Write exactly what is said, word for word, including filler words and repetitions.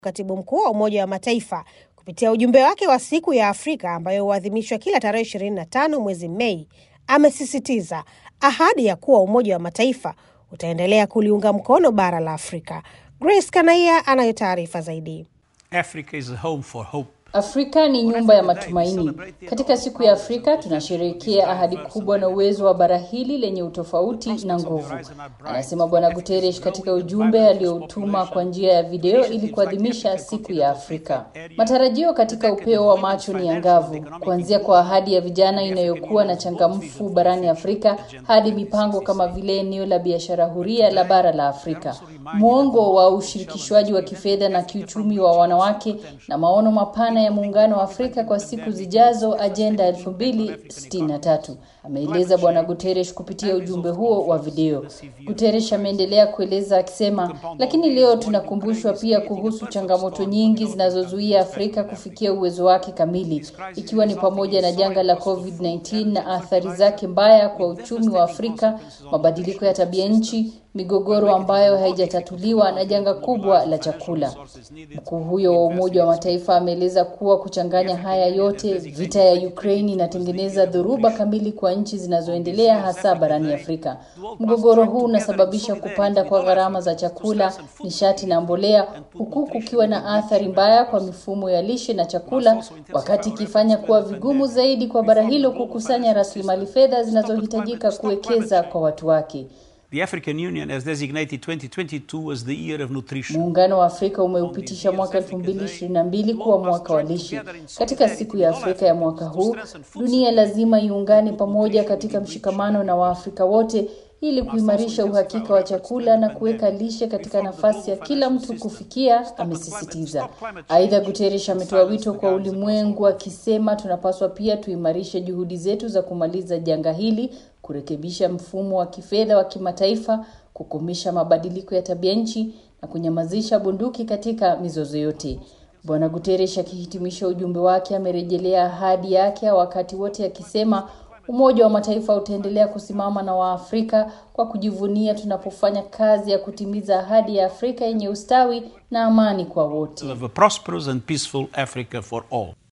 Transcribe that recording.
Katibu Mkuu wa Umoja wa Mataifa kupitia ujumbe wake wa siku ya Afrika ambayo huadhimishwa kila tarehe ishirini na tano mwezi Mei, amesisitiza ahadi ya kuwa Umoja wa Mataifa utaendelea kuliunga mkono bara la Afrika. Grace Kanaia anayo taarifa zaidi. Africa is a home for hope. Afrika ni nyumba ya matumaini. Katika siku ya Afrika tunasherehekea ahadi kubwa na uwezo wa bara hili lenye utofauti na nguvu, anasema Bwana Guterres katika ujumbe aliotuma kwa njia ya video ili kuadhimisha siku ya Afrika. Matarajio katika upeo wa macho ni angavu, kuanzia kwa ahadi ya vijana inayokuwa na changamfu barani Afrika hadi mipango kama vile eneo la biashara huria la bara la Afrika, muongo wa ushirikishwaji wa kifedha na kiuchumi wa wanawake na maono mapana ya muungano wa Afrika kwa siku zijazo, Agenda elfu mbili sitini na tatu, ameeleza Bwana Guterres kupitia ujumbe huo wa video. Guterres ameendelea kueleza akisema, lakini leo tunakumbushwa pia kuhusu changamoto nyingi zinazozuia Afrika kufikia uwezo wake kamili, ikiwa ni pamoja na janga la COVID kumi na tisa na athari zake mbaya kwa uchumi wa Afrika, mabadiliko ya tabia nchi, migogoro ambayo haijatatuliwa na janga kubwa la chakula. Mkuu huyo wa Umoja wa Mataifa ameeleza kuwa kuchanganya haya yote, vita ya Ukraine inatengeneza dhoruba kamili kwa nchi zinazoendelea hasa barani Afrika. Mgogoro huu unasababisha kupanda kwa gharama za chakula, nishati na mbolea, huku kukiwa na athari mbaya kwa mifumo ya lishe na chakula, wakati ikifanya kuwa vigumu zaidi kwa bara hilo kukusanya rasilimali fedha zinazohitajika kuwekeza kwa watu wake. The African Union has designated twenty twenty-two as the year of nutrition. Muungano wa Afrika umeupitisha mwaka elfu mbili ishirini na mbili kuwa mwaka wa lishe. Katika siku ya Afrika ya mwaka huu, dunia lazima iungane pamoja katika mshikamano na Waafrika wote ili kuimarisha uhakika wa chakula na kuweka lishe katika nafasi ya kila mtu kufikia, amesisitiza. Aidha, Guterres ametoa wito kwa ulimwengu akisema tunapaswa pia tuimarishe juhudi zetu za kumaliza janga hili, kurekebisha mfumo wa kifedha wa kimataifa, kukomesha mabadiliko ya tabia nchi na kunyamazisha bunduki katika mizozo yote. Bwana Guterres akihitimisha ujumbe wake amerejelea ahadi yake wakati wote akisema Umoja wa Mataifa utaendelea kusimama na Waafrika kwa kujivunia tunapofanya kazi ya kutimiza ahadi ya Afrika yenye ustawi na amani kwa wote. Of a prosperous and peaceful Africa for all.